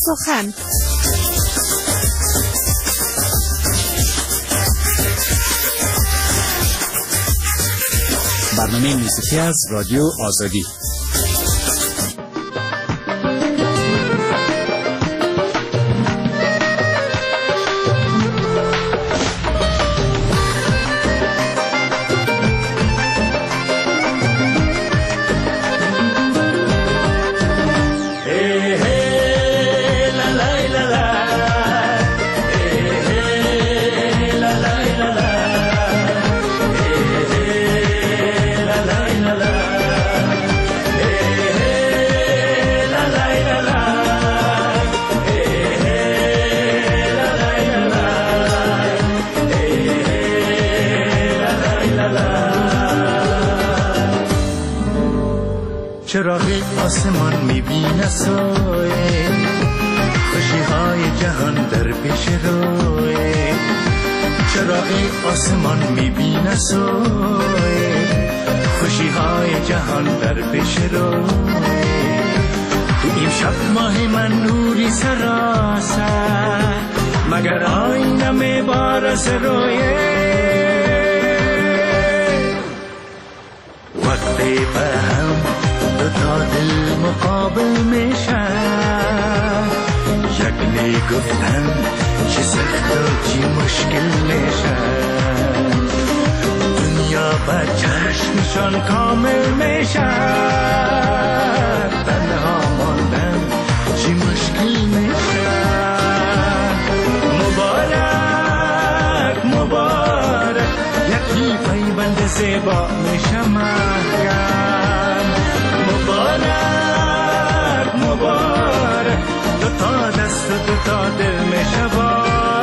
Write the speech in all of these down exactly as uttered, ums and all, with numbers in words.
سخن. برنامه موسیقی از رادیو آزادی. چراغ آسمان میبینه سایه، خوشی های جهان در پیش روی. چراغ آسمان میبینه سایه، خوشی های جهان در پیش روی. تو این شب ماه من نوری سراسر، مگر آینه میبارز رویه. وقتی به هم تا دل مقابل میشن، یک میگفتن چه سخت و چی مشکل میشن. دنیا با چشمشان کامل میشن، تنها ماندن چی مشکل میشن. مبارک مبارک یکی پیوند زیبا میشه مرگن. مبارک مبارک دو تا دست و دو تا دل میشه با.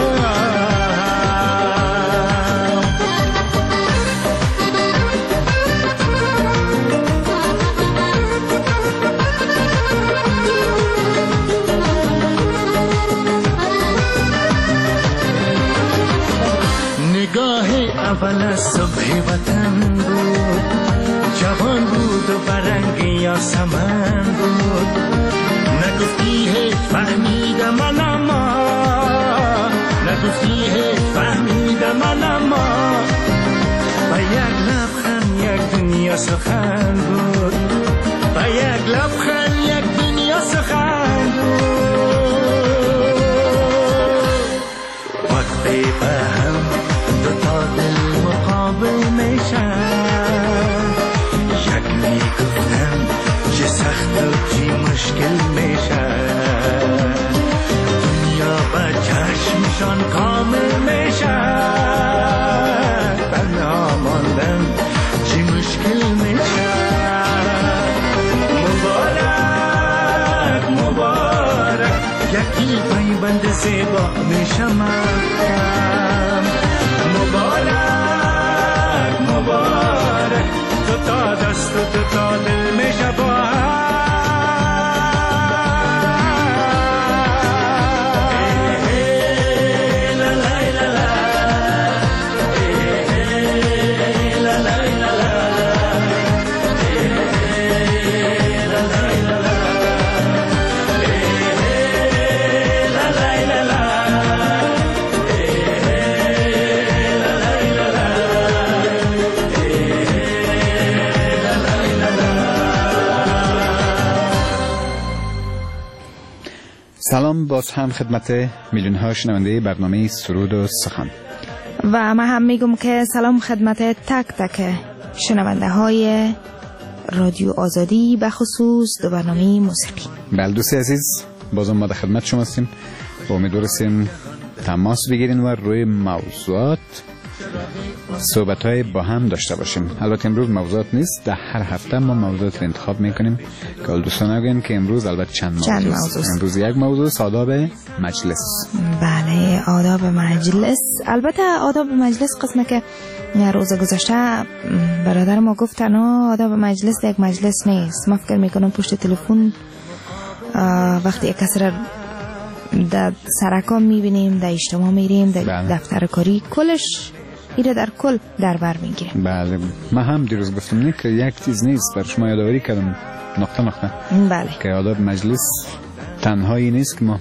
نگاه اول صبح وطن بود، جوان بود و برنگ یاسمن بود. نگفتی هیچ فهمیدم من اما، نگفتی هیچ فهمیدم من اما. با یک لبخند یک دنیا سخن بود، با یک لبخند یک دنیا سخن بود. وقتی به هم دو تا دل مقابل میشن، یک میگفتن چه سخت و چی مشکل میشن. دنیا با چشمشان کامل میشن، تنها ماندن چی مشکل میشن. مبارک مبارک یکی پیوند زیبا میشه مرگم. مبارک مبارک دو تا دست و دو تا دل میشه با هم. سلام باز هم خدمت میلیون ها شنونده برنامه سرود و سخن. و من هم میگم که سلام خدمت تک تک شنونده های رادیو آزادی، به خصوص دو برنامه موسیقی. بله دوستی عزیز، بازم ما در خدمت شما هستیم و امیدوار هستیم تماس بگیرین و روی موضوعات صحبت های با هم داشته باشیم. البته امروز موضوعات نیست، در هر هفته ما موضوعات رو انتخاب میکنیم که دوستان نگن که امروز البته چند موضوع, چند موضوع امروز یک موضوع آداب مجلس. بله آداب مجلس. البته آداب مجلس قسمه که روز گذشته برادر ما گفتن آداب مجلس یک مجلس نیست. من فکر میکنم پشت تلفن وقتی یک کس را در سرکام میبینیم، در اجتماع میریم، در بله. دفتر کاری، کلش ایره در کل در بر میگیره. بله من هم دیروز گفتم نه که یک چیز نیست، بر شما یادآوری کردم نقطه نقطه بله که آداب مجلس تنهایی نیست که ما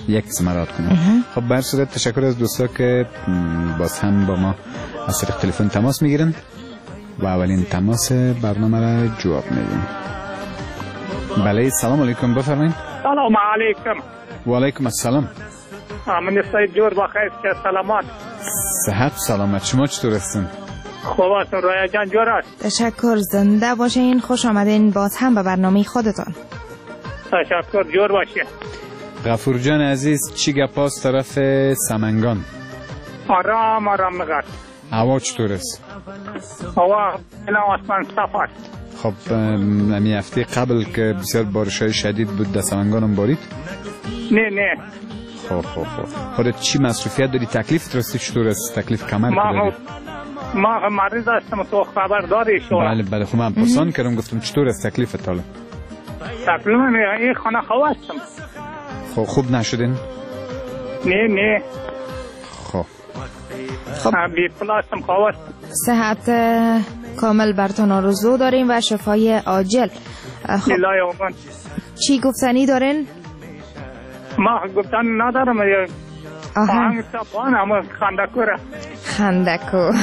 یک سمرات کنیم. خب بر صورت تشکر از دوستا که باز هم با ما از طریق تلفن تماس میگیرن و اولین تماس برنامه را جواب میدیم. بله سلام علیکم، بفرمایید. سلام علیکم. و علیکم السلام. من سید جور بخیر، که سلامات. صحت سلامت، شما چطور هستین؟ خوب هستم. رویا جان جور است. تشکر، زنده باشین، خوش آمدین باز هم به برنامه خودتان. تشکر، جور باشین. غفور جان عزیز، چی گپاست طرف سمنگان؟ آرام آرام میگرد. هوا چطور است؟ هوا اینا آسمان صاف است. خب امی هفته قبل که بسیار بارش‌های شدید بود در سمنگان هم بارید؟ نه نه. خب خب خب خودت چی مصروفیت داری؟ تکلیف راستی چطور است؟ تکلیف کمر ما داری؟ ما مریض هستم، تو خبر داری شما؟ بله بله. خب من پرسان کردم، گفتم چطور است تکلیفت حالا؟ تکلیف من این خانه خواه هستم. خب خوب نشدین؟ نه نه. خب خب بی پلاستم خواه هستم. صحت کامل برتان آرزو داریم و شفای عاجل. خب الهی اومن. چی گفتنی دارین؟ ما گفتن ندارم. آهنگ آهنگ سپان همه خندکوره. خندکو.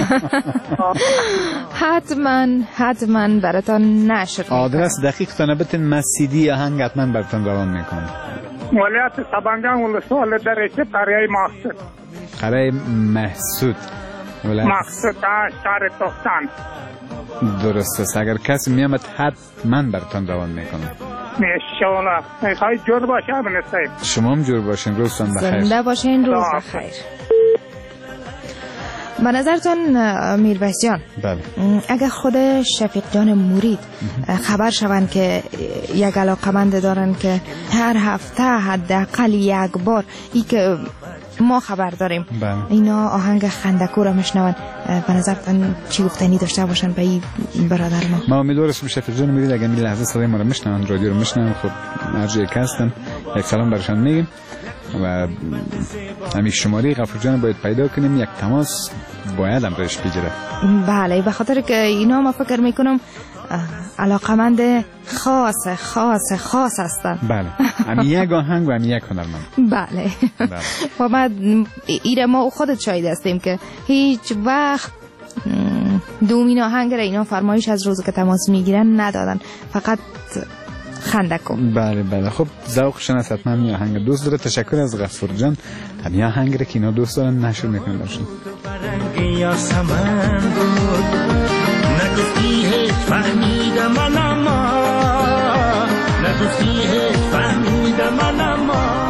حتما حتما براتان نشر میکنم. آدرس دقیق تا نبتین، من سیدی آهنگ حتما براتون روان میکنم. ولایت سبنگان ولسوال درشه قریه مقصود. قریه محسود مقصود شهر تختان. درست است. اگر کسی میامد حتما براتون روان میکنم. انشاءالله. میخوای جور باشه ابن سید. شما هم جور باشین، روزتان بخیر. زنده باشین، روز بخیر. به نظرتون میربشت جان، بله، اگر خود شفیق جان مرید خبر شوند که یک علاقمند دارن که هر هفته حداقل یک بار ای که ما خبر داریم، بله، اینا آهنگ خندکو را میشنون، به نظرتون چی گفتنی داشته باشن به این برادر ما؟ ما امیدوارم شفیق جان مرید اگر این لحظه صدای ما رو میشنون، رادیو رو میشنون، خب هر جایی که هستن یک سلام برشان میگیم و همین شماره غفور جان باید پیدا کنیم، یک تماس باید هم روش بگیره. بله، به خاطر که اینا ما فکر میکنم علاقمند خاص خاص خاص هستن. بله، همین یک آهنگ و همین یک هنرمند. بله. بله. و ما ایره ما خودت شاید هستیم که هیچ وقت دومین آهنگ را اینا فرمایش از روز که تماس میگیرن ندادن، فقط خندکو. بله بله. خب ذوق شناس حتما همین آهنگ دوست داره. تشکر از غفور جان. همین آهنگ را که اینا دوست دارن نشر میکنن برشون. یا سمن بود نگفتی هیچ فهمیدم من اما نگفتی هیچ فهمیدم من اما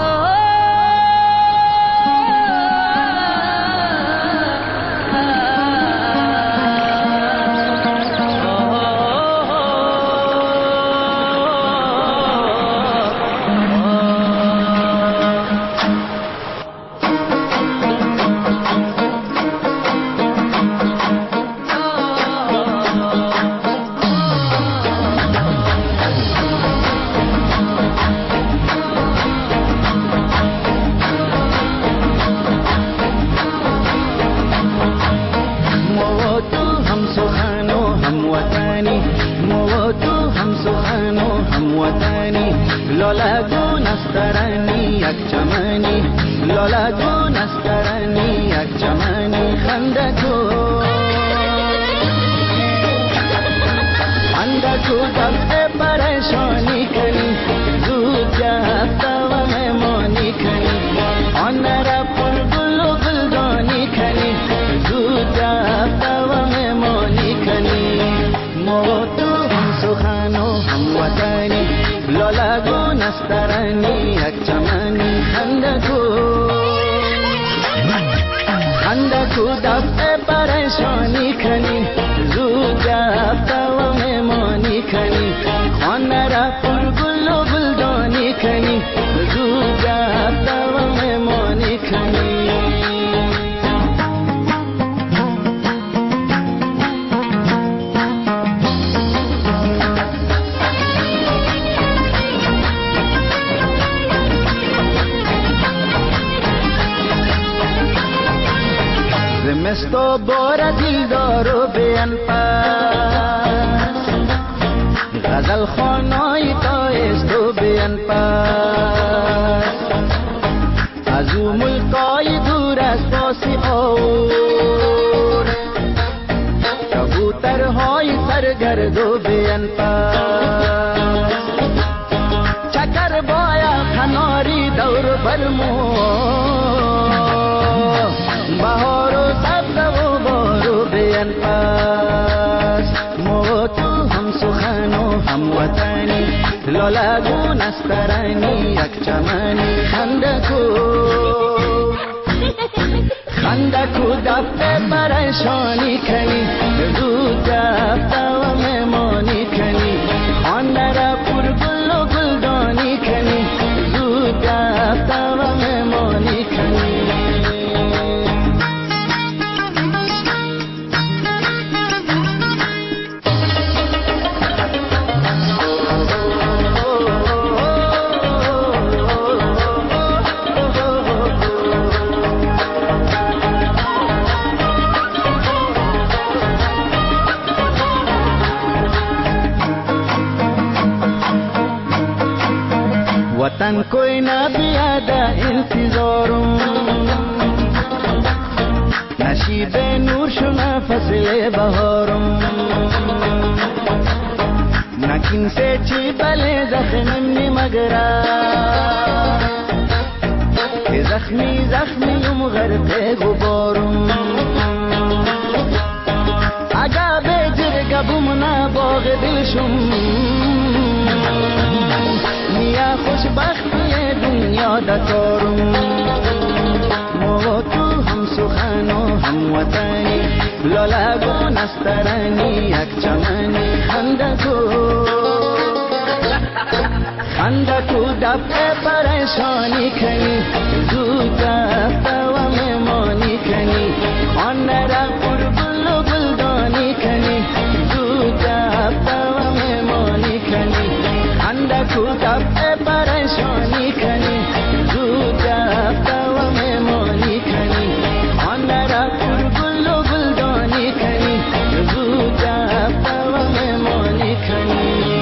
زمستو بار دیلدارو بیان پاس غزل خانای تایستو بیان پاس صفای دور از باسی اور کبوترهای سرگرد و بین‌پس چکر بایا کناری دور برمو بهار و سبز و بار و بین‌پس ما تو هم سخن و هم وطنی لالگون استرانی یک چمنی خندکو خندکو دفته پریشانی کنی زود دفته و مهمانی کنی خانه را پر گل و گلدانی کنی زود دفته و مهمانی کنی वतन कोई ना बियादा इंतजारों नशीब नूर शुना फसले बहारों नकिन से ची बले जख्मी मगरा के जख्मी जख्मी युम गरक़े गुबारों आगा बेजर गबुमना बाग दिलशुम मिया खुशबख्ती दुनिया दकारों मो तो हम सुखानो हम वतनी ललागो नस्तरनी एक चमनी खंदको खंदको दफे परेशानी खनी दूता तवा में मानी खनी अन्नरा पुरबुल बुलदानी खनी दूता तवा में मानी खनी खंदको दफे परेशानी खनी दूता तवा में मानी खनी अन्नरा पुरबुल बुलदानी खनी दूता तवा में मानी खनी.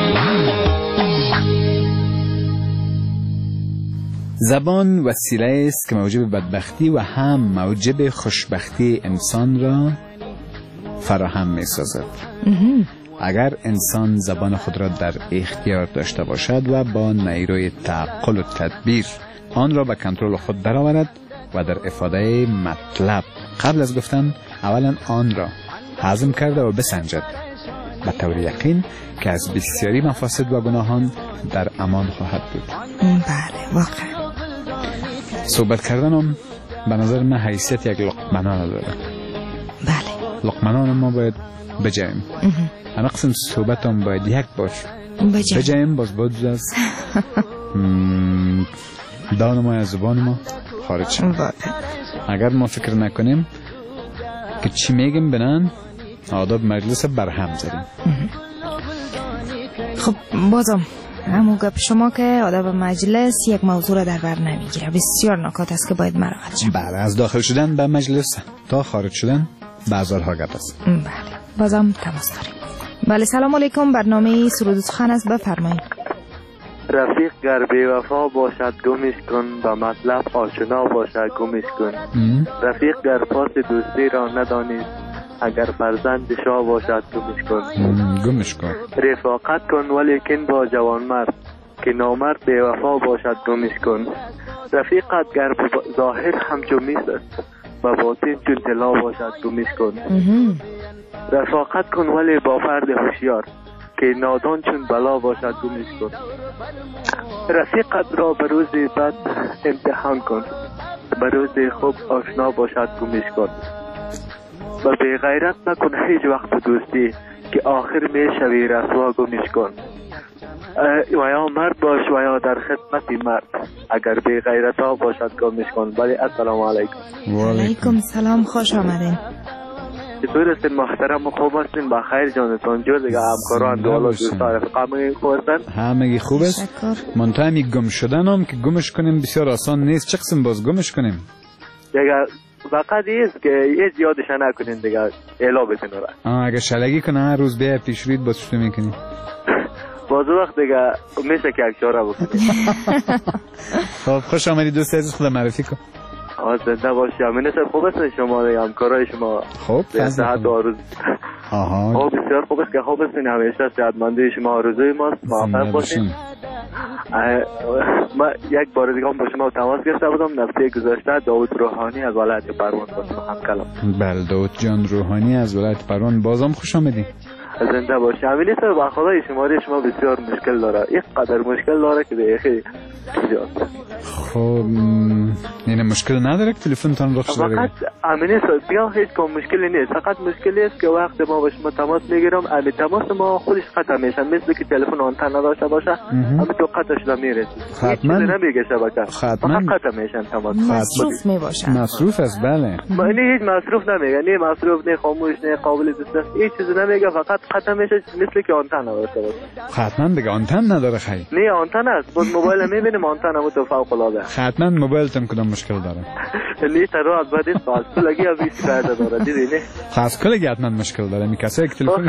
زبان وسیله است که موجب بدبختی و هم موجب خوشبختی انسان را فراهم می سازد. اگر انسان زبان خود را در اختیار داشته باشد و با نیروی تعقل و تدبیر آن را به کنترل خود درآورد و در افاده مطلب قبل از گفتن اولا آن را هضم کرده و بسنجد، به طور یقین که از بسیاری مفاسد و گناهان در امان خواهد بود. بله واقعا. صحبت کردنم به نظر من حیثیت یک لقمنان داره. بله. لقمنان ما باید بجاییم. اما قسم صحبت هم باید یک باش. بجاییم. بجاییم باز باید از دان ما از زبان ما خارج شد. اگر ما فکر نکنیم که چی میگیم بنان آداب مجلس برهم زدیم. خب بازم همون گپ شما که آداب مجلس یک موضوع را در بر نمیگیره. بسیار نکات است که باید مراقبت شد. بله، از داخل شدن به مجلس تا خارج شدن بازارها گپ است. بله بازم تماس داریم. بله سلام علیکم، برنامه سرود و سخن است، بفرمایید. رفیق گر بی وفا باشد گمش کن، به مطلب آشنا باشد گمش کن. رفیق گر پاس دوستی را ندانید، اگر فرزند شاه باشد گمش کن. گمش کن. رفاقت کن ولیکن با جوان مرد، که نامرد بی وفا باشد گمش کن. رفیقت گر ظاهر همچو میس است، و باطن چون طلا باشد گمش کن. رفاقت کن ولی با فرد هوشیار، که نادان چون بلا باشد گمش کن. رفیقت را به روز بد امتحان کن، به روز خوب آشنا باشد گمش کن. و بی غیرت نکن هیچ وقت دوستی، که آخر می شوی رسوا گمش کن. و یا مرد باش و یا در خدمت مرد، اگر بی غیرت ها باشد گمش کن. ولی السلام علیکم. و علیکم سلام، خوش آمدین. چطور هستین محترم و خوب هستین؟ بخیر جانتون جور دیگه همکاران دولا دوستان رفقامه خوب هستن؟ همگی خوب است. منطقه می گم شدن هم که گمش کنیم بسیار آسان نیست. چه قسم باز گمش کنیم؟ دیگه فقط ایست که هیچ یادش نکنین دیگه اعلا بتین را. آه اگه شلگی کنه هر روز بیا پیش روید باز چطور میکنی؟ باز وقت دیگه میشه که یک چاره بکنیم. خب خوش آمدی دوست عزیز، خدا معرفی کن. آه زنده باشی. امین صاحب خوب است شما همکارای شما؟ خب صحت و آرزو. آها آه بسیار خوب است که خوب هستین، همیشه صحتمندی شما آرزوی ماست. موفق باشین. ما یک بار دیگه هم با شما تماس گرفته بودم نفسی گذاشته. داوود روحانی از ولایت پروان با شما هم کلام. بله داوود جان روحانی از ولایت پروان، بازم خوش آمدین. زنده باشی. امین صاحب با خدای شماره شما بسیار مشکل داره، یک قدر مشکل داره که دیگه زیاد. خب این مشکل نداره که تلفنتان رخ شده فقط امین صاحب بیا هیچ کم مشکلی نیست، فقط مشکلی است که وقت ما با شما تماس میگیرم امی تماس ما خودش قطع میشه، مثل که تلفن آنتن نداشته باشه امی تو قطع شده میره. حتما نمیگه شبکه حتما قطع میشن تماس. مصروف میباشن. مصروف است بله. ما این هیچ مصروف نمیگه، نه مصروف نه خاموش نه قابل دسترس، هیچ چیز نمیگه، فقط قطع میشه مثل که آنتن نداشته باشه. حتما دیگه آنتن نداره خیلی. نه آنتن است، باز موبایل میبینیم آنتن هم تو فوق العاده. حتما موبایلتون کدام مشکل داره؟ نه ترا از بعد است خاص لگی ابی شکایت داره دیدی نه؟ خاص کلی حتما مشکل داره می کسی که تلفن.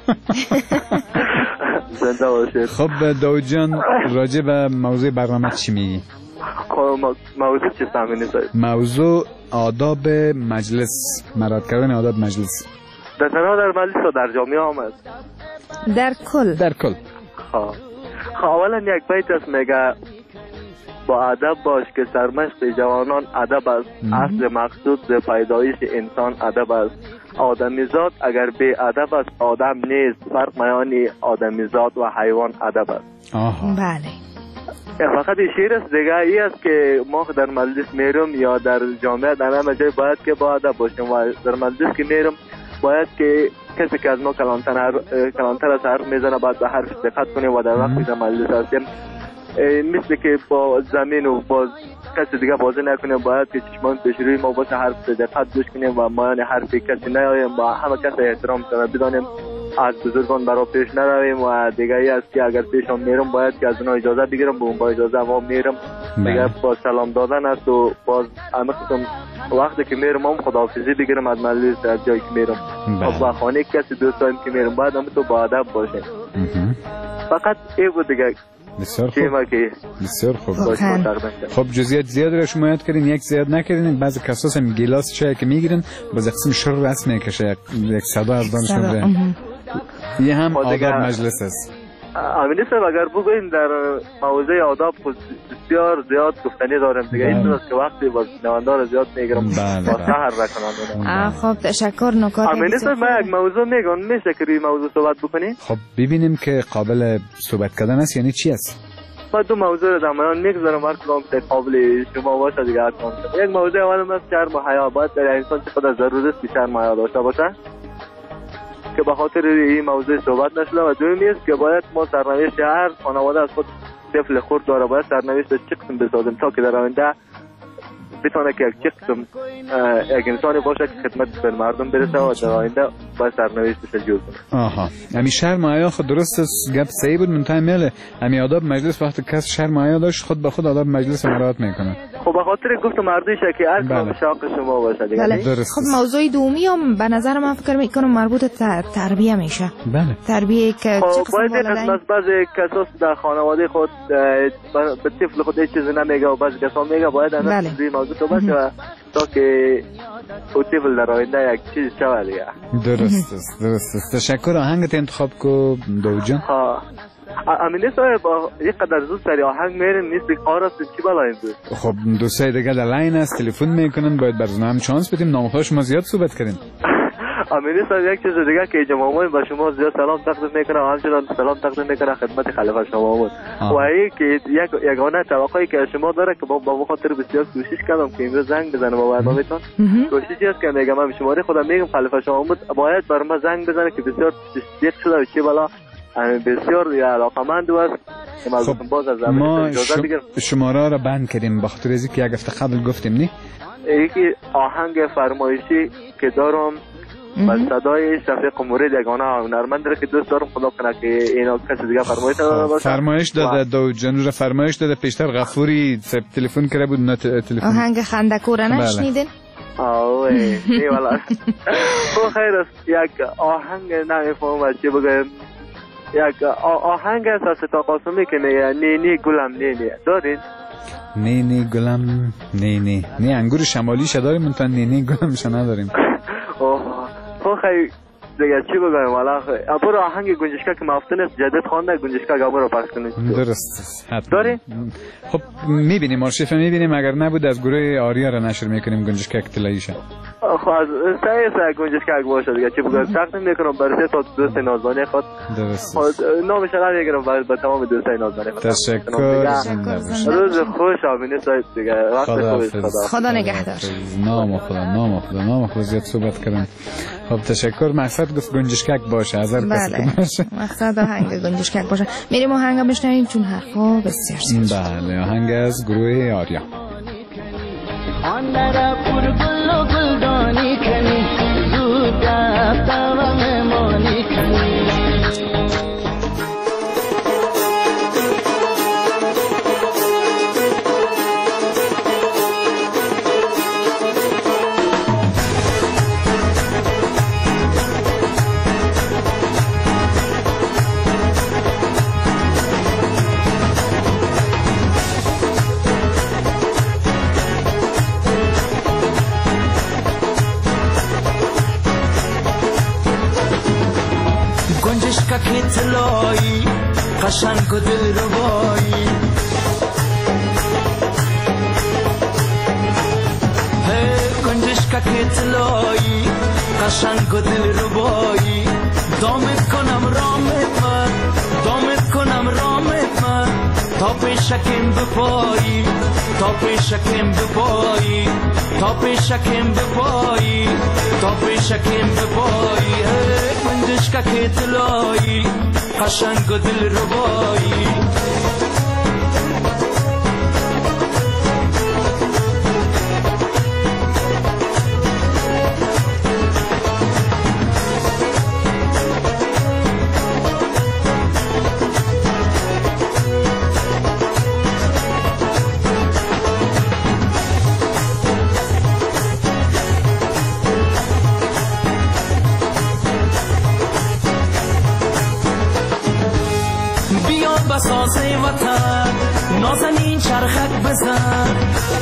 زنده باشید. خب داوود جان راجع به موضوع برنامه چی میگی؟ موضوع چی فهمیدی صاحب؟ موضوع آداب مجلس، مراعات کردن آداب مجلس. در تنها در مجلس و در جامعه آمد؟ در کل. در کل. خب خب اولا یک بیت است میگه با ادب باش که سرمشق جوانان ادب است، اصل مقصود ز پیدایش انسان ادب است. آدمیزاد اگر بی ادب است آدم نیست، فرق میان آدمیزاد و حیوان ادب است. آها بله. فقط شعر است دیگه، ای است که ما در مجلس میرم یا در جامعه در همه جای باید که با ادب باشیم و در مجلس که میرم باید که کسی که از ما کلانتر کلانتر از حرف میزنه باید به حرف دقت کنیم و در وقتی در مجلس هستیم مثل که با زمین و با کسی دیگه بازی نکنیم، باید که چشمان پیش روی ما باشه، حرف دقت گوش کنیم و ما یعنی حرف کسی نیاییم، با همه کسی احترام بدانیم، از بزرگان برای پیش نرویم و دیگه ای است که اگر پیشم میرم باید که از اونها اجازه بگیرم، با اون با اجازه ما میرم دیگه. با سلام دادن است و باز همه قسم وقتی که میرم هم خداحافظی بگیرم از مجلس از جایی که میرم و با خانه کسی دوستایم که میرم باید هم تو با ادب باشیم. فقط ای بود دیگه. بسیار خوب. بسیار خوب. خب جزئیات زیاد رو شما یاد کردین، یک زیاد نکردین. بعضی کساس هم گلاس چای که میگیرن باز قسم شر رسم میکشه، یک صدا از دانشون بره. یه هم آداب مجلس است. امین صاحب اگر بگوییم در موضوع آداب بسیار زیاد گفتنی دارم دیگه، این درست که وقتی باز نواندار زیاد میگیرم با سهر رکنم. خب تشکر. نکات امین صاحب من یک موضوع میگم، میشه که روی موضوع صحبت بکنی؟ خب ببینیم که قابل صحبت کردن است یعنی چی است. با دو موضوع در میان میگذارم هر کدام که قابل شما باشه دیگه حتما. یک موضوع اول است شرم و حیا، باید در انسان چقدر ضروری است که شرم و حیا داشته باشه که به خاطر این موضوع صحبت نشده. و دومی است که باید ما سرنوشت هر خانواده از خود طفل خرد داره، باید سرنوشت چه قسم بسازیم تا که در آینده بتونه که چه قسم یک انسانی باشه که خدمت به مردم برسه و در آینده باید سرنوشتش جور کنه. آها همین شرم و حیا خود درست است، گپ صحیح بود. منتهای میله همین آداب مجلس وقتی کس شرم و حیا داشت خود به خود آداب مجلس مراعات میکنه. خب به خاطر گفت مردیشه که هر کدام شاق شما باشه دیگه. بله. خب موضوع دومی هم به نظر من فکر میکنم مربوط به تربیه میشه. بله. تربیه که خب باید از بعضی کساس در خانواده خود به طفل خود هیچ چیزی نمیگه و بعضی کسا میگه، باید اون روی موضوع تو باشه تا که او طفل در آینده یک چیز شود دیگه. درست است. درست است. تشکر. آهنگت انتخاب کو داوود جان. ها امین صاحب یک قدر زود سری آهنگ میریم نیست قرار است چی بالایم بود. خب دوستای دیگه در لاین است تلفن میکنن، باید براتون هم چانس بدیم. نامه شما زیاد صحبت کردین. امین صاحب یک چیز دیگه که جمعه با شما زیاد سلام تقدیم میکنم، همچنان سلام تقدیم میکنم خدمت خلیفه شما بود و ای که یک یگانه توقعی که شما داره که با با خاطر بسیار کوشش کردم که امروز زنگ بزنم با برنامه‌تون. کوششی است که میگم من شماره خودم میگم خلیفه شما بود باید بر ما زنگ بزنه که بسیار تصدیق شده و چه بالا بسیار علاقمند است. خب باز از ما شماره را بند کردیم به خاطر از اینکه یک هفته قبل گفتیم نه یکی آهنگ فرمایشی که دارم با صدای شفیق مورد یگانه هنرمند که دوست دارم خدا کنه که اینا کسی دیگه فرمایش داده باشه. فرمایش داده داوود جان، فرمایش داده. پیشتر غفوری تلفن کرده بود نه تلفن. آهنگ خندکور نشنیدین؟ آوه ای والا. خب خیر است یک آهنگ نمیفهمم چی بگم. یک آهنگ است از ستا قاسمی که میگه نی نی گلم نی نی دارین؟ نی نی گلم نی نی نی انگور شمالی داریم منتها نی نی گلمش نداریم. اوه خب خیلی دیگه چی بگم والا برو آهنگ گنجشکا که مفتون است جدید خوانده گنجشکا گابو رو پخش کنید. درست حتما داری؟ خب میبینیم آرشیف میبینیم اگر نبود از گروه آریا را نشر میکنیم گنجشکا اطلاعیشه. خب از سعی سعی گنجشکا باشه دیگه چی بگم سخت نمیکنم برای تا دوست نازبانی خود. درست. نامش را میگیرم برای با تمام دوستای نازبانی خود. تشکر. روز خوش آمین سعید دیگه وقت خوبی خدا. خدا نگهدار. نام خدا نام خدا نام خدا زیاد صحبت کردم. خب تشکر. مقصد گفت گنجشکک باشه از هر کسی که باشه. مقصد آهنگ گنجشکک باشه. میریم آهنگ بشنویم چون حرفا بسیار زیاد. بله آهنگ از گروه آریا. آندرا پر گل و گلدانی کنی زود رفتا و مهمانی کنی گنجشکا که طلایی قشنگ و دلربایی هی گنجشکا که طلایی قشنگ و دلربایی دامت کنم رامت من دامت کنم رامت من تا پیشکم بپایی تا پیشکم بپایی تا پیشکم بپایی تا پیشکم بپایی گنجشکا که طلایی قشنگ و دلربایی بساز وطن نازنین چرخک بزن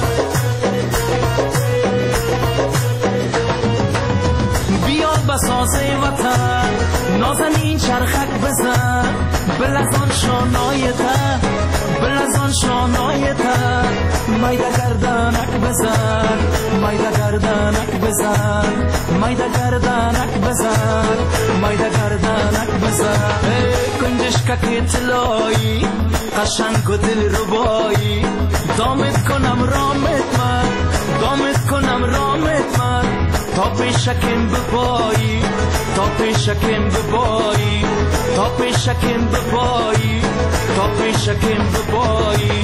بیا بساز وطن نازنین چرخک بزن بلزان شانایته بلزان شانایته مایده گردنک بزن مایده گردنک بزن مایده گردنک بزن مایده گردنک بزن گنجشکا که طلایی قشنگ و دلربایی دامت کنم رامت من دامت کنم رامت من تا پیشکم بپایی تا پیشکم بپایی تا پیشکم بپایی تا پیشکم بپایی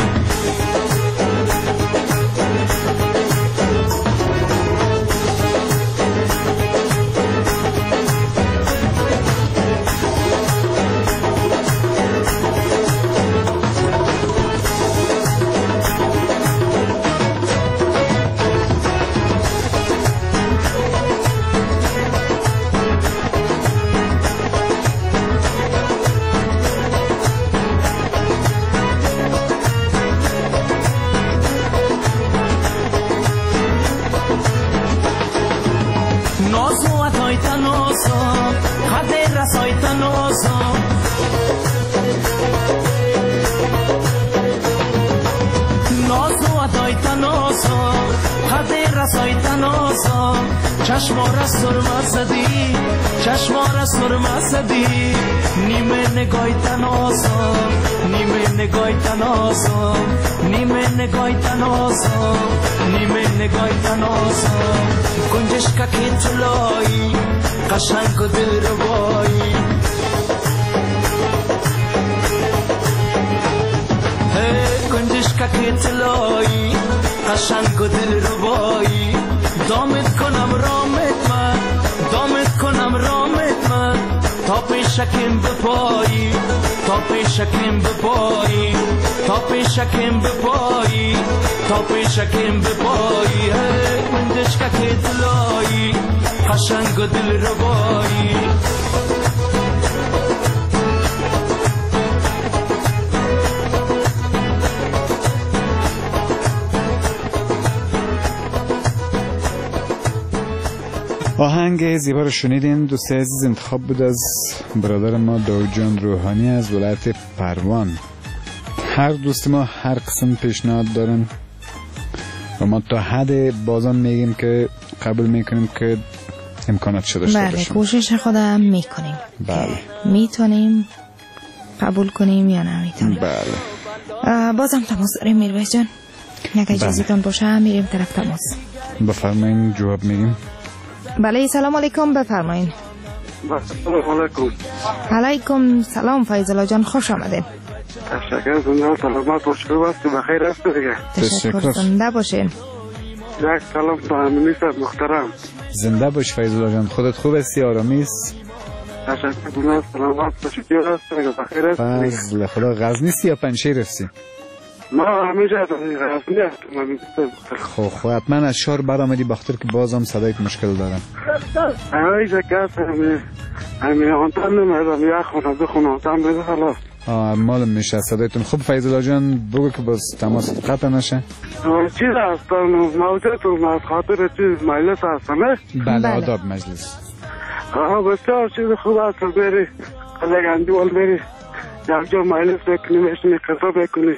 چشما را سرما زدی چشما را سرما زدی نیمه نگاهی تناسم نیمه نگاهی تناسم نیمه نگاهی تناسم نیمه نگاهی تناسم گنجشکا که طلایی قشنگ و دلربایی هی گنجشکا که طلایی قشنگ و دلربایی دامت کنم رامت من دامت کنم رامت من تا پیشکم بپایی تا پیشکم بپایی تا پیشکم بپایی تا پیشکم بپایی گنجشکا که طلایی قشنگ و دلربایی آهنگ زیبا رو شنیدین. دوست عزیز انتخاب بود از برادر ما داود جان روحانی از ولایت پروان. هر دوست ما هر قسم پیشنهاد دارن و ما تا حد بازم میگیم که قبول میکنیم که امکانات شده داشته بله باشیم. کوشش خودم میکنیم. بله میتونیم قبول کنیم یا نمیتونیم. بله بازم تماس داریم میرویس جان. یک اجازهتون باشه میریم طرف تماس. بفرمایین جواب میگیم. بله سلام علیکم بفرمایین. سلام علیکم. علیکم سلام فیض الله جان خوش آمدین. تشکر زنده سلامت باشید و بخیر است دیگه. تشکر زنده باشین. یک سلام تا امینی صاحب محترم. زنده باش فیض الله جان. خودت خوب هستی؟ آرامی است؟ تشکر زنده سلامت باشید است دیگه بخیر است. فضل خدا. غزنی سی یا پنجشیر هستی؟ ما همیشه غزنی هستم. خب خب حتما از شهر برآمدی بخاطر که بازم صدایت مشکل دارم. همیشه کس همی همی آنتن نمیدم یک خونه دو خونه آنتن بده خلاص. آه معلوم میشه صدایتون. خب فیض الله جان بگو که باز تماس قطع نشه. چیز هستم موجودتون از خاطر چیز مجلس هستم. بله آداب مجلس. آه بسیار چیز خوب است بری قلقندی ول بری یک جا مجلس بکنی بشنی قصه بکنی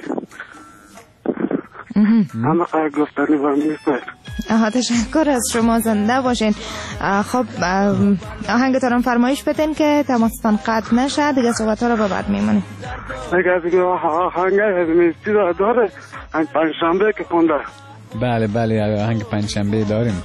همه قرار گفتنی با میست. آها تشکر از شما زنده باشین. خب آهنگتان فرمایش بدین که تماستان قطع نشه دیگه صحبت ها رو به بعد میمونیم. دیگه دیگه آهنگ همیستی داره پنجشنبه که خونده. بله بله آهنگ پنجشنبه داریم.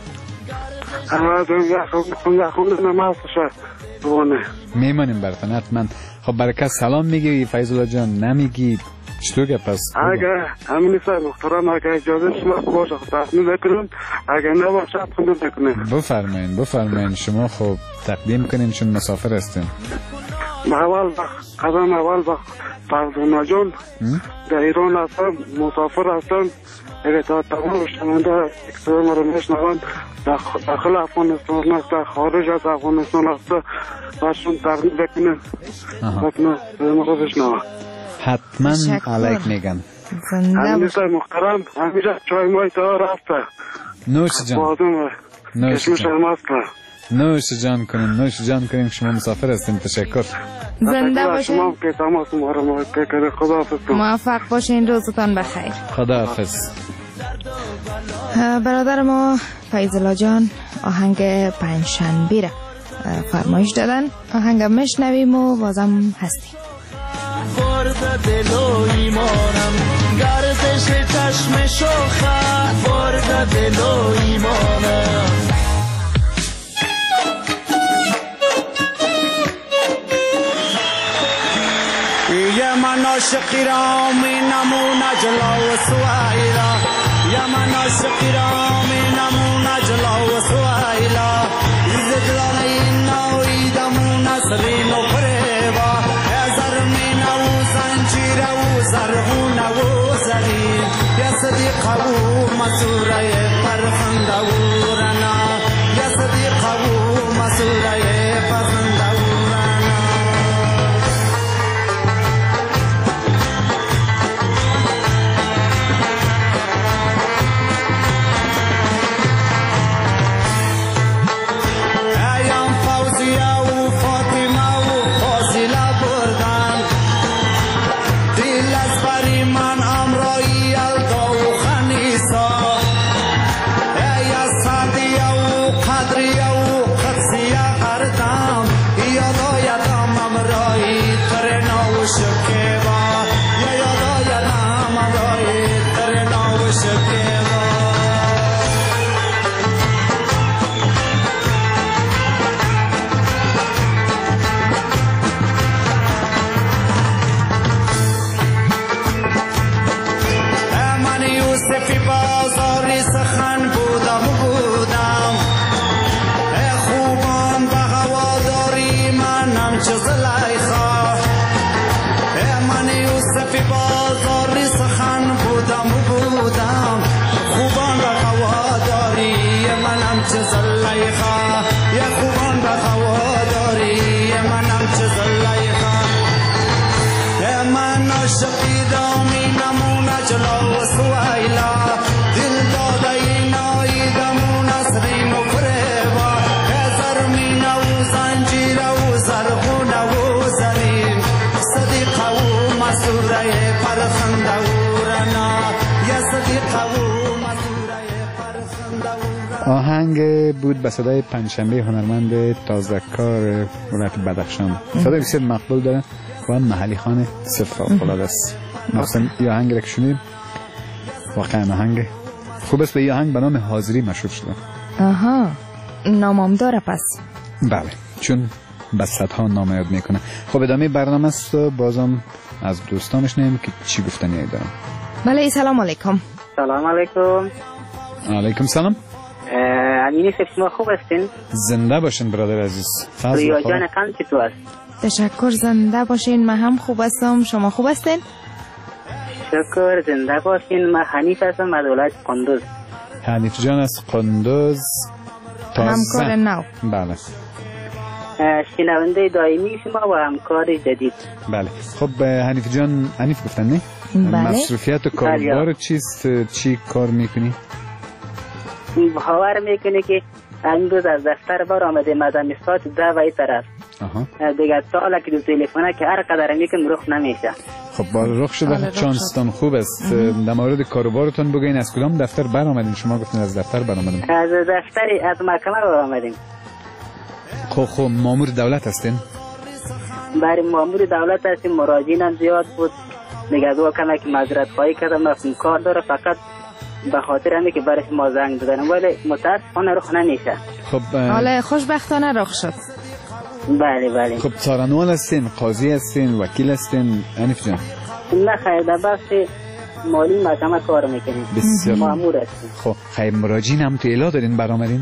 خونده خونده نماز شد بونه میمانیم براتون حتما. خب برکت سلام میگی فیض الله جان نمیگی چطور گپ است؟ اگه امینی صاحب محترم اگه اجازه شما باشه تقدیم بکنم اگه نباشه خونده بکنم. بفرمایین بفرمایین. شما خب تقدیم کنین چون مسافر هستیم. اول قدم اول با فرزانه جان در ایران هستم مسافر هستم. اگه تا تمام شنونده اکتر ما رو میشنوند داخل افغانستان است خارج از افغانستان است باشون تقدیم بکنم حتما ما رو بشنوند. حتما علیک میگن. همیشه محترم همیشه چای مای تا رفته نوش جان بازم کشمش الماسته نوش جان کنیم نوش جان کنیم. شما مسافر هستیم. تشکر زنده باشین. شما که تماس ما رو ما که خداحافظ. موفق باشین روزتان بخیر. خداحافظ. برادر ما فیض الله جان آهنگ پنجشنبه را فرمایش دادن. آهنگ میشنویم و بازم هستیم. برد دل و ایمانم گردش چشم شوخت برد دل و ایمانم. یه من عاشقی را می نمونه جلو و سویلا یه من عاشقی را می نمونه جلو و سویلا ایز جلال این نوی دمونه سرین و پریبا ازر می نو زنجیر و زرغونه و زرین یا صدیقه و مسوره پرخنده و رنا یا صدیقه و مسوره پرخنده و آهنگ بود به صدای پنجشنبه هنرمند تازه کار ولایت بدخشان. صدای بسیار مقبول داره و محلی خانه صفر فوق‌العاده است. مثلا این آهنگ را که شنیدیم واقعا آهنگ خوب است و این آهنگ به نام حاضری مشهور شده. آها، نامم داره پس. بله، چون به صدها نام یاد میکنه. خب ادامه برنامه است و بازم از دوستانش نیم که چی گفتنی دارم. بله، سلام علیکم. سلام علیکم. علیکم سلام. امینی صاحب شما خوب هستین؟ زنده باشین برادر عزیز. ریا جان کم چطور است؟ تشکر، زنده باشین. من هم خوب هستم. شما خوب هستین؟ شکر، زنده باشین. من حنیف هستم از ولایت قندوز. حنیف جان از قندوز، همکار نو. بله. شنونده دائمی شما و همکار جدید. بله. خب حنیف جان، حنیف گفتن نه؟ بله. مصروفیت و کاربار چیست؟ چی کار میکنی؟ باور میکنه که امروز از دفتر بار آمده مدام ساعت ده و ای طرف. آها. دیگه سالا که دو تلفنه که هر قدر میکن رخ نمیشه. خب با رخ شده چانستان خوب است. در مورد کاروبارتون بگین از کدام دفتر بر آمدین؟ شما گفتین از دفتر بر آمدیم. از دفتری از محکمه بر آمدیم. خب خب مامور دولت هستین؟ برای مامور دولت هستیم. مراجعین هم زیاد بود. دیگه دو کمه که معذرت خواهی کردم، رفتیم کار داره، فقط به خاطر همه که برای ما زنگ دادن ولی متاسفانه رخ نمیشه. خب حالا خوشبختانه رخ شد. بله بله. خب څارنوال هستین، قاضی هستین، وکیل هستین حنیف جان؟ نه خیر، در بخش مالی محکمه کار میکنیم. بسیار مامور هستیم. خب خیر، مراجعین هم تو الا دارین برآمدین؟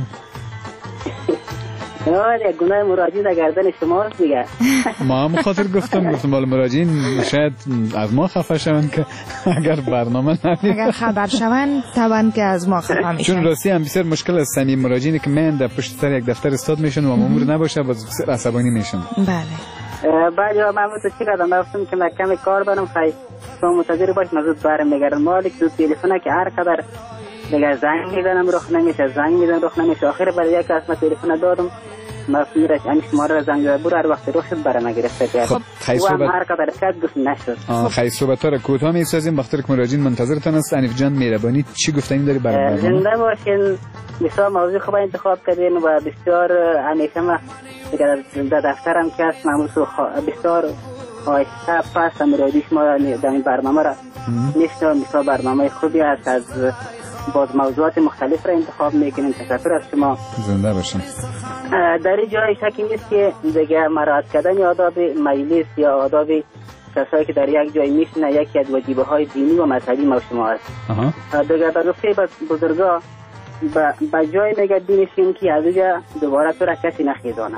نه، یک گناه مراجعین در گردن شما هست دیگه. ما هم خاطر گفتم گفتم بالا مراجعین شاید از ما خفه شون که اگر برنامه نمید، اگر خبر شون طبعا که از ما خفه میشن. چون راستی هم بسیار مشکل است. این مراجعینی که من در پشت سر یک دفتر استاد میشن و مامور نباشه باز بسیار عصبانی میشن. بله. بعد یا من تو چی کردم، رفتم که محکمه کار برم. خیلی شما منتظر باش، من زود برم میگردم. مالک دو تلفنه که هر قدر دیگه زنگ میزنم رخ نمیشه، زنگ میزنم رخ نمیشه. آخر برای یک اسم تلفن دادم، مفیرش این شماره را زنگ زد، برو هر وقت رخ شد برام گرفته کرد. خب خیلی صحبت هر قدر کرد گفت نشد. آه خیلی صحبت ها را کوتاه میسازیم وقتی که مراجعین منتظرتان است. حنیف جان مهربانی چی گفتنی داری برای برنامه؟ زنده باشین. بسیار موضوع خوب انتخاب کردین و بسیار همیشه ما در دفترم که هست معمول بسیار آهسته پس مرادی شما در این برنامه را میشنوم. بسیار برنامه خوبی است، از باز موضوعات مختلف را انتخاب میکنیم. تشکر از شما. زنده باشین. در این جای شکی نیست که دیگه مراعات کردن آداب مجلس یا آداب کسایی که در یک جای میشینه یکی از واجبه های دینی و مذهبی ما شما است. دیگه در گفته بزرگا با جای میگه بینشین که از اینجا دوباره تو را کسی نخیزانه.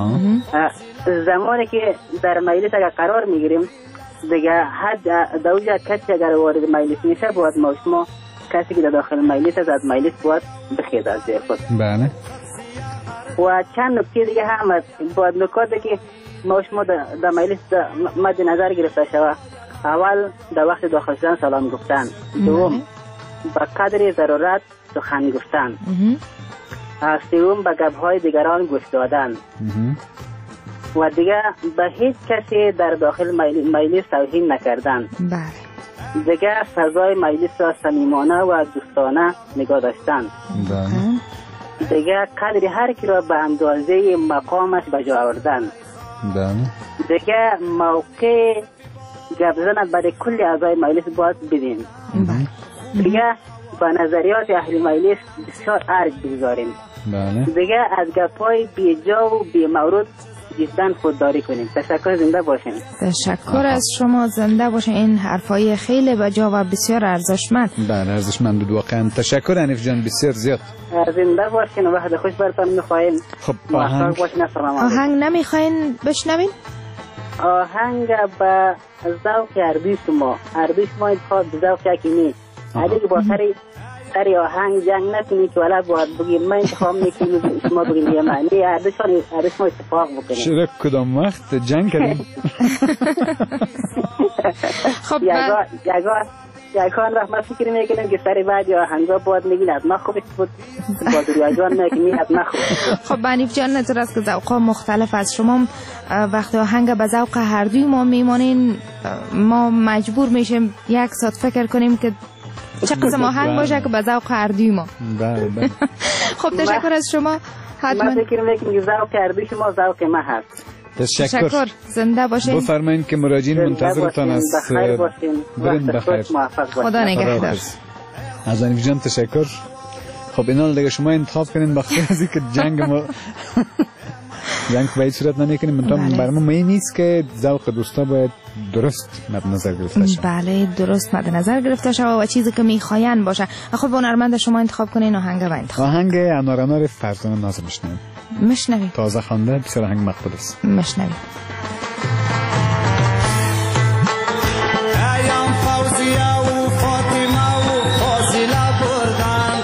زمانی که در مجلس اگر قرار میگیریم دیگه حد دوجه کسی اگر وارد مجلس میشه باید ما شما کسی که در داخل مجلس از از مجلس باید بخید از زیر خود. بله. و چند نکته دیگه هم هست. باید نکاتی که ما شما در مجلس مد نظر گرفته شود. اول در وقت داخل شدن سلام گفتن. دوم با قدر ضرورت سخن گفتن. سوم به گپ‌های دیگران گوش دادن. و دیگه به هیچ کسی در داخل مجلس توهین نکردن. بله. دیگه فضای مجلس را صمیمانه و دوستانه نگاه داشتن. بله. دیگه قدر هر کی را به اندازه مقامش به جا آوردن. بله. دیگه موقع گپ زدن برای کل اعضای مجلس باید بدین. بله. دیگه با نظریات اهل مجلس بسیار ارج بگذاریم. بله. دیگه از گپ‌های بی جا و بی مورد جدا خودداری کنیم. تشکر، زنده باشین. تشکر از شما، زنده باشین. این حرفای خیلی بجا و بسیار ارزشمند. بله ارزشمند بود واقعا. تشکر حنیف جان، بسیار زیاد. زنده باشین و وقت خوش براتون می‌خوایم. خب آهنگ آهنگ نمیخواین بشنوین؟ آهنگ با ذوق اردوی شما، اردوی شما انتخاب ذوق یکی اگه با سری سری آهنگ جنگ نکنی که ولی باید بگیم من انتخاب میکنیم شما بگیم یه معنی اردشان اردش ما اتفاق بکنیم. چرا کدام وقت جنگ کردیم؟ خب یگان یگان وقت ما فکر میکنیم که سری بعد یا آهنگا باید میگین از ما خوبش بود با دریاجان میکنیم از ما خوب. خب حنیف جان نظر است که ذوق‌ها مختلف از شما وقتی آهنگ به ذوق هر دوی ما میمانین ما مجبور میشیم یک ساعت فکر کنیم که چه قسم آهنگ باشه که به ذوق اردوی ما. بله بله. خب تشکر از شما. حتما من فکر میکنم که ذوق اردوی شما ذوق ما هست. تشکر. تشکر. زنده باشین. بفرمایید که مراجعین منتظرتان است. بخیر باشین. برین بخیر. خدا نگهدار. از انیف جان تشکر. خب اینا دیگه شما انتخاب کنین بخیر از اینکه جنگ ما جنگ باید صورت نمیکنیم. منتها برای ما مهم نیست که ذوق دوستا باید درست مد نظر گرفته شود. بله درست مد نظر گرفته شود و چیزی که میخواین باشه. خب هنرمند شما انتخاب کنین آهنگ و انتخاب. آهنگ انار انار فرزانه ناز میشنویم. میشنویم. تازه خوانده بسیار آهنگ مقبول است. میشنویم. ایام فوزیه و فاطمه و فاضله بردن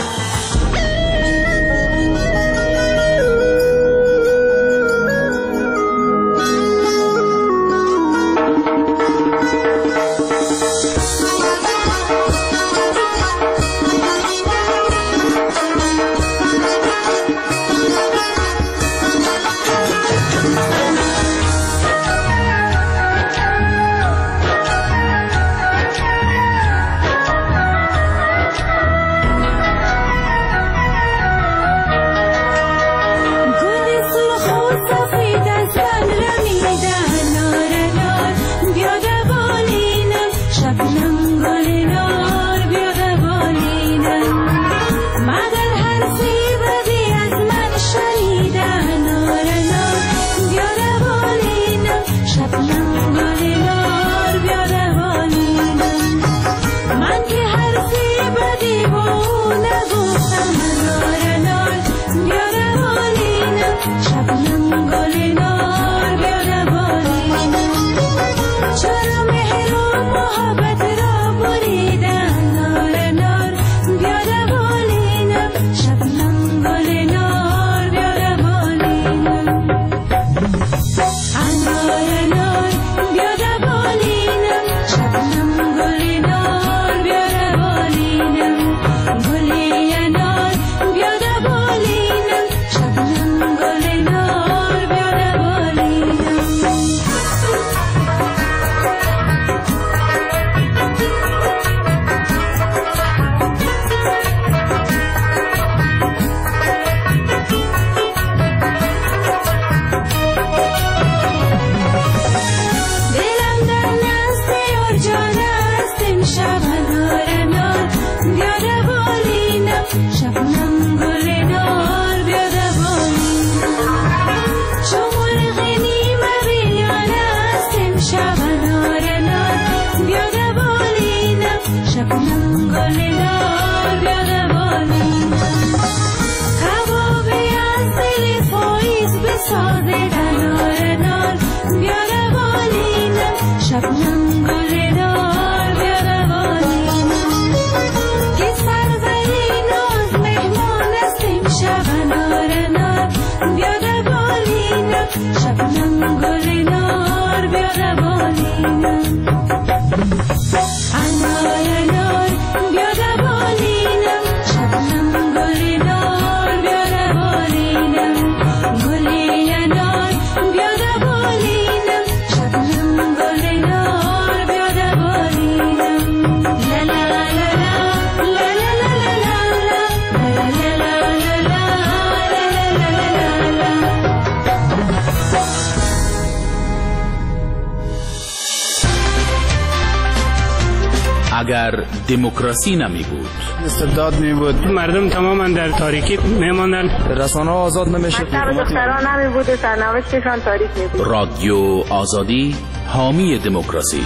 اگر دموکراسی نمی بود، استبداد می بود، مردم تماما در تاریکی می ماندن، رسانه آزاد نمیشه، دختران نمی بود، سرنوشتشان تاریک می بود. رادیو آزادی حامی دموکراسی.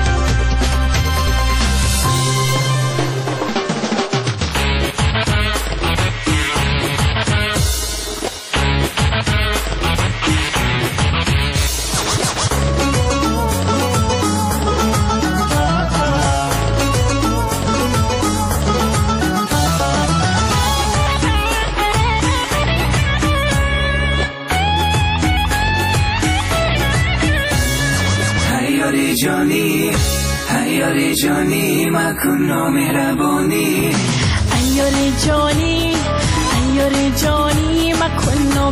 جانی ایار جانی مکن مهربانی ایار جانی ایار جانی مکن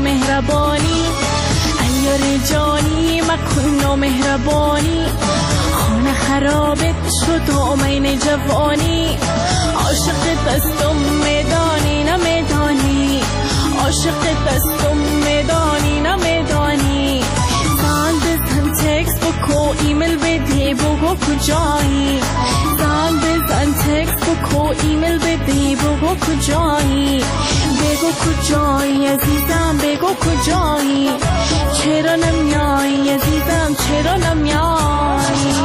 مهربانی ایار جانی مکن مهربانی خانه خرابت شد آمین جوانی عاشق دستم میدانی نمیدانی عاشق دستم میدانی نمیدانی زن بزن تکس بکو ایمیل بده بگو کجایی زن بزن تکس بکو ایمیل بده بگو کجایی بگو کجایی عزیزم بگو کجایی چرا نمیایی عزیزم چرا نمیایی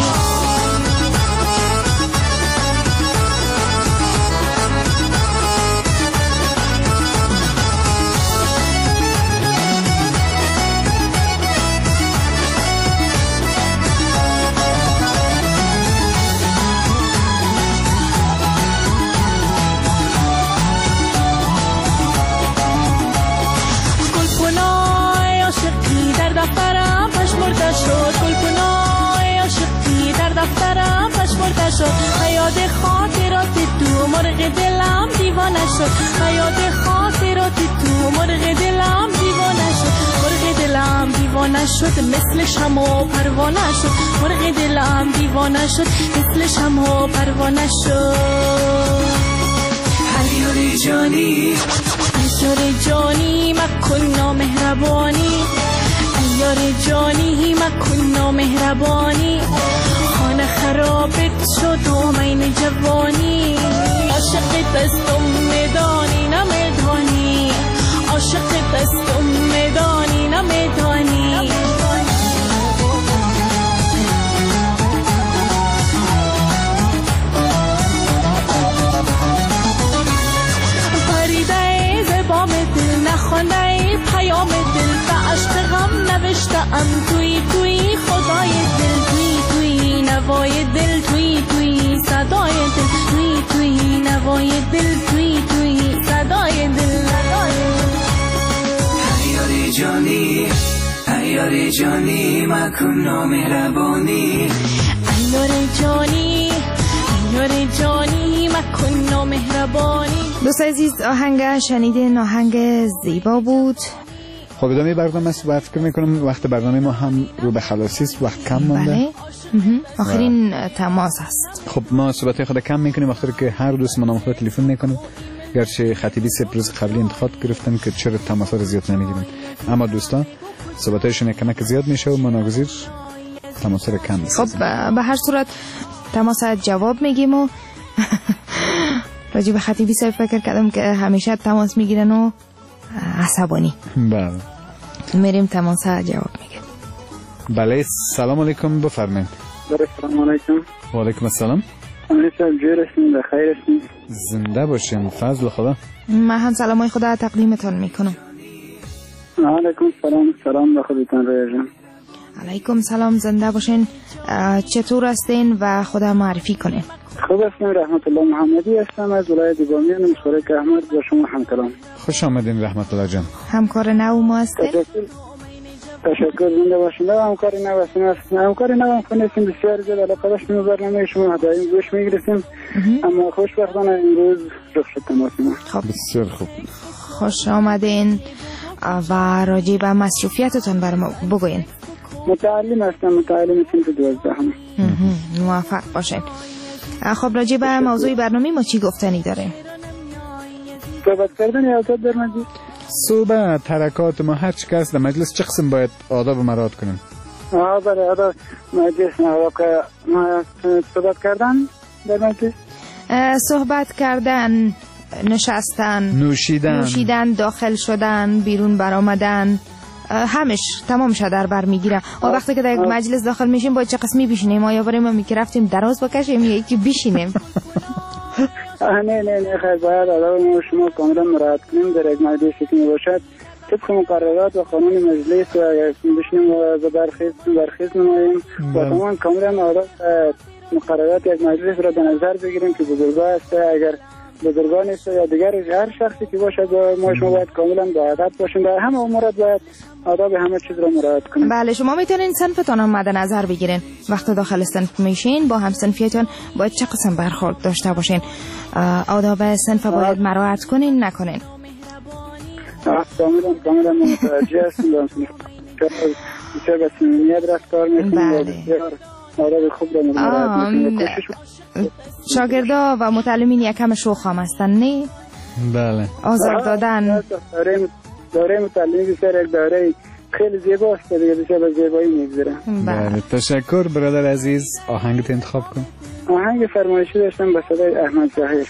دفترم پشمرده شد گلکنای عاشقی در دفترم پشمرده شد حیات خاطرات تو مرغ دلم دیوانه شد حیات خاطرات تو مرغ دلم دیوانه شد مرغ دلم دیوانه شد مثل شمع پروانه شد مرغ دلم دیوانه شد مثل شمع پروانه شد عیار جانی عیار جانی مکن نامهربانی یار جانی مکن نامهربانی خانه خرابت شد آمین جوانی عاشق دستم میدانی نمیدانی عاشق دستم میدانی نمیدانی پریده زبام دل نخوانده پیام دل به عشق غم نوشتم توی توی خدای دل توی توی نوای دل توی توی صدای دل توی توی نوای دل توی توی صدای دل عیار جانی عیار جانی مکن نامهربانی عیار جانی عیار جانی مکن نامهربانی. دوست عزیز آهنگ شنیدین آهنگ زیبا بود. خب ادامه برنامه است و فکر میکنم وقت برنامه ما هم رو به خلاصی است وقت کم مونده. بله آخرین تماس است. خب ما صحبت خود کم میکنیم وقتی که هر دوست ما نامخواه تلفن میکنیم گرچه خطیبی سپروز قبلی انتخاب گرفتن که چرا تماس رو زیاد نمیگیرن اما دوستان صحبتایشون کمک زیاد میشه و ما ناگزیر تماس رو کم میسازیم. خب به هر صورت تماس جواب میگیم و راجع به خطیبی صاحب فکر کردم که همیشه تماس میگیرن و عصبانی. بله میریم تماس جواب میگیم. بله سلام علیکم بفرمایید. سلام علیکم. و علیکم السلام. همیشه جور هستیم بخیر هستیم. زنده باشین فضل خدا. من هم سلامای خدا تقدیمتان میکنم. علیکم سلام سلام به خودتان ریاضم. علیکم سلام زنده باشین. چطور هستین و خدا معرفی کنین؟ خوب هستم رحمت الله محمدی هستم از ولایت بامیان مشترک احمد با شما همکارم. خوش آمدین رحمت الله جان. همکار نو ما هستین؟ تشکر زنده باشین. همکار نو هستیم. همکار نو هم کنیم بسیار زیاد علاقه داشتیم برنامه شما دائم گوش میگرفتیم اما خوشبختانه امروز رخ شد تماس ما. خب بسیار خوب. خوش آمدین و راجع به مصروفیتتون برام بگوین. متعلم هستم متعلم صنف دوازده هم. موفق باشین. خب راجع به موضوع برنامه ما چی گفتنی داره؟ صحبت کردن یا آداب در مجلس؟ صحبت حرکات ما هر چی کس در مجلس چه قسم باید آداب مراعات کنیم؟ آه برای آداب مجلس ما صحبت کردن در مجلس؟ صحبت کردن، نشستن، نوشیدن نوشیدن، داخل شدن، بیرون برآمدن، همش تمامش در بر میگیره. و وقتی که در یک مجلس داخل میشیم باید چه قسمی بشینیم؟ ما یا برای ما می که رفتیم دراز بکشیم یا یکی بشینیم؟ نه نه نه خیلی باید آداب ما شما کاملا مراعات کنیم در یک مجلسی که میباشد طبق مقررات و قانون مجلس و بشینیم و برخیز برخیز نماییم و تمام کاملا آداب مقررات یک مجلس را به نظر بگیریم که بزرگا است اگر بزرگان است یا دیگر هر شخصی که باشد ما شما باید کاملا با ادب باشیم در همه امورات باید آداب همه چیز را مراعات کنیم. بله شما میتونین صنفتان هم مد نظر بگیرین وقت داخل صنف میشین با هم صنفیتون باید چه قسم برخورد داشته باشین. آداب صنف باید مراعات کنین نکنین. کاملا کاملا متوجه هستیم چه به صمیمیت رفتار میکنیم. بله آداب خوب را مراعات میکنیم. شاگردا و متعلمین یکم شوخ هم هستن نه؟ بله. آزار دادن داره داره متعلمی بسیار یک داره خیلی زیبا است دیگه، بسیار به زیبایی میگذره. بله تشکر برادر عزیز. آهنگت انتخاب کن. آهنگ فرمایشی داشتم به صدای احمد ظاهر.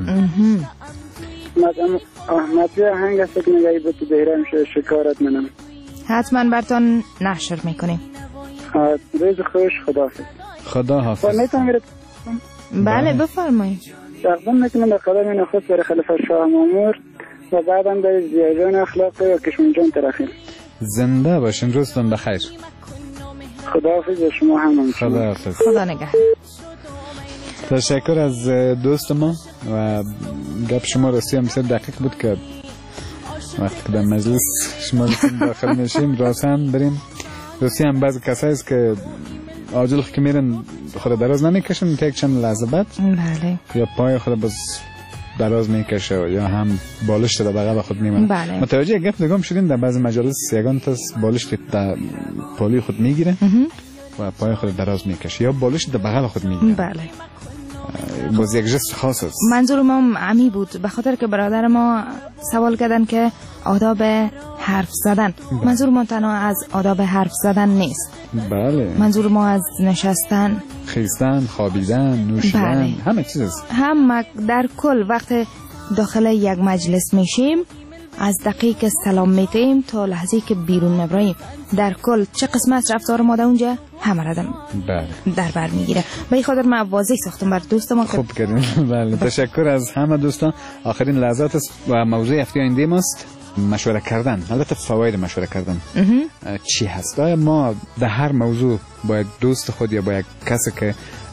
احمد آهنگ است که نگاهی به تو بهرم شد شکارت منم. حتما براتون نشر میکنیم. روز خوش، خداحافظ. خداحافظ. بله بفرمایید. تقدیم میکنم به قدم نخست برای خلیفه شاه مامور و بعدم به زیاجان اخلاقی و کشمونجان ترخیم. زنده باشین، روزتون بخیر. خداحافظ و شما هم. خداحافظ. خدا نگهدار. تشکر از دوست ما و گپ شما راستی هم بسیار دقیق بود که وقتی که در مجلس شما داخل میشیم راستاً بریم. راستی هم بعضی کسایی است که آجل که میرن خود دراز نمیکشن تا یک چند لحظه بعد بله یا پای خود باز دراز میکشه یا هم بالشت در بغل خود میمونه. بله. متوجه گپ دیگه شدیم در بعضی مجالس یگان تا بالشت در پالی خود میگیره و پای خود دراز میکشه یا بالشت در بغل خود میگیره. بله. باز یک جست خاص است. منظور ما عمی بود به خاطر که برادر ما سوال کردن که آداب حرف زدن. بله. منظور ما تنها از آداب حرف زدن نیست. بله. منظور ما از نشستن، خیستن، خوابیدن، نوشیدن، بله. همه چیز است. هم در کل وقت داخل یک مجلس میشیم از دقیقه سلام میتیم تا لحظه که بیرون نبراییم در کل چه قسمت رفتار ما در اونجا همه را بله. در بر میگیره. به این خاطر من واضح ساختم بر دوست ما. خوب کردیم. بله تشکر از همه دوستان. آخرین لحظات است و موضوع هفته آینده ماست مشوره کردن. البته فواید مشوره کردن چی هست؟ آیا ما در هر موضوع با یک دوست خود یا با یک کسی که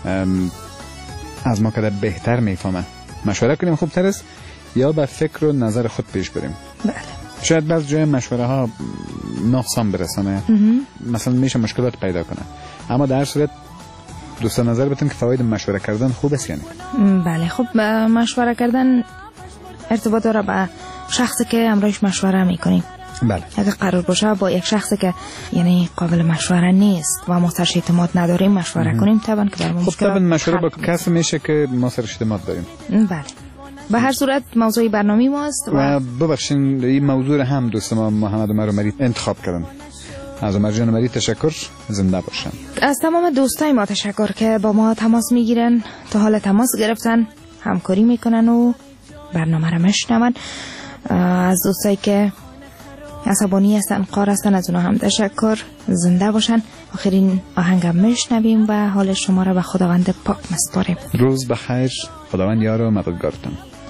از ما کده بهتر میفهمه مشوره کنیم خوبتر است یا به فکر و نظر خود پیش بریم؟ بله. شاید بعض جای مشوره ها نقصان برسانه، مثلا میشه مشکلات پیدا کنه، اما در هر صورت دوستان نظر بتون که فواید مشوره کردن خوب است یعنی؟ بله خب مشوره کردن ارتباط داره با شخصی که امروز مشوره میکنیم. بله. اگه قرار باشه با یک شخصی که یعنی قابل مشوره نیست و ما سرش اعتماد نداریم مشوره مم. کنیم طبعا که برامون خب طبعا مشوره با کسی میشه که ما سرش اعتماد داریم. بله. به هر صورت موضوع برنامه ماست و, و ببخشید این موضوع هم دوست ما محمد عمر مری انتخاب کردن. از عمر جان مری تشکر، زنده باشن. از تمام دوستای ما تشکر که با ما تماس میگیرن، تا حال تماس گرفتن، همکاری میکنن و برنامه را میشنون. از دوستایی که عصبانی هستن، قار هستن، از اونها هم تشکر، زنده باشن. آخرین آهنگم میشنویم و حال شما را به خداوند پاک میسپاریم. روز بخیر، خداوند یار و مددگارتون.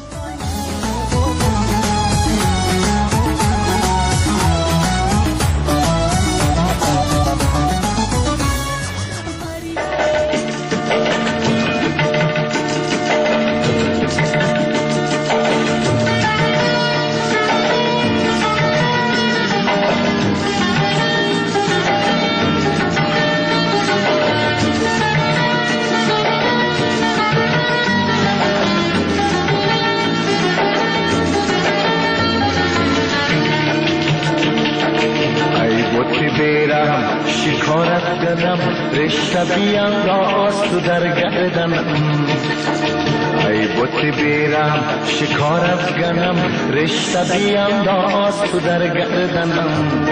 رشته بیانداز تو در گردنم، ای بت بیرم شکار افگنم، رشته بیانداز تو در گردنم.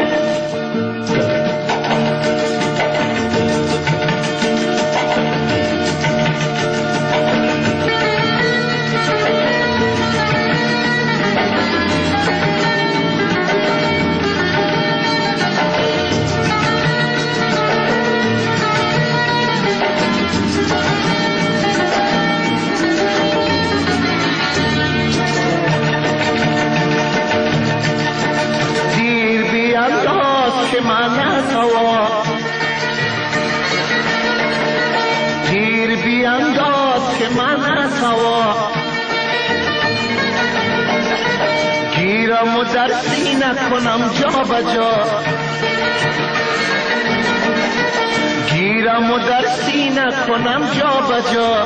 گیرم و در سینه کنم جا بجا، گیرم و در سینه کنم جا بجا.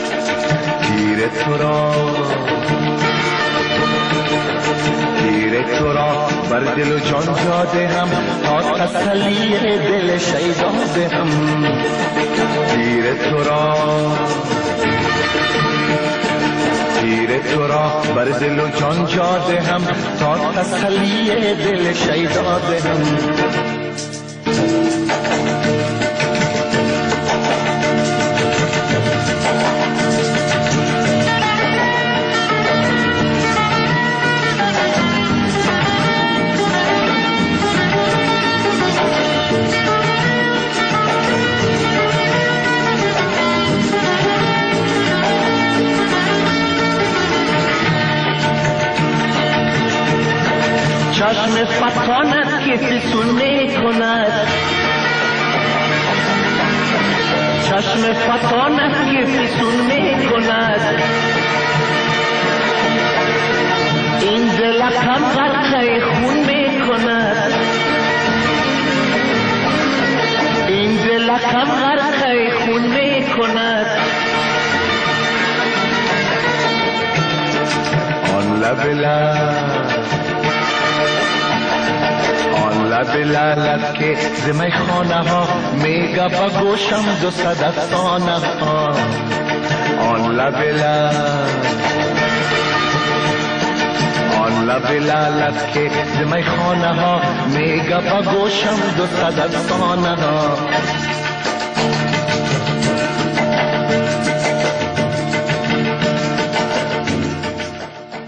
تیر تو را تیر تو را بر دل و جان جاده هم تا تسلی دل شیدا دهم تیر تو را تیر تو را بر دل و جان جاده هم تا تسلی دل شیدا دهم چشم فتانت که فسون می کند چشم فتانت که فسون می کند این دلکم غرقه خون می کند این دلکم غرقه خون می کند آن لب لب لب لالت که زمی خانه ها میگه با گوشم دو صد افسانه ها آن لب لب آن لب لالت که زمی خانه ها میگه با گوشم دو صد افسانه ها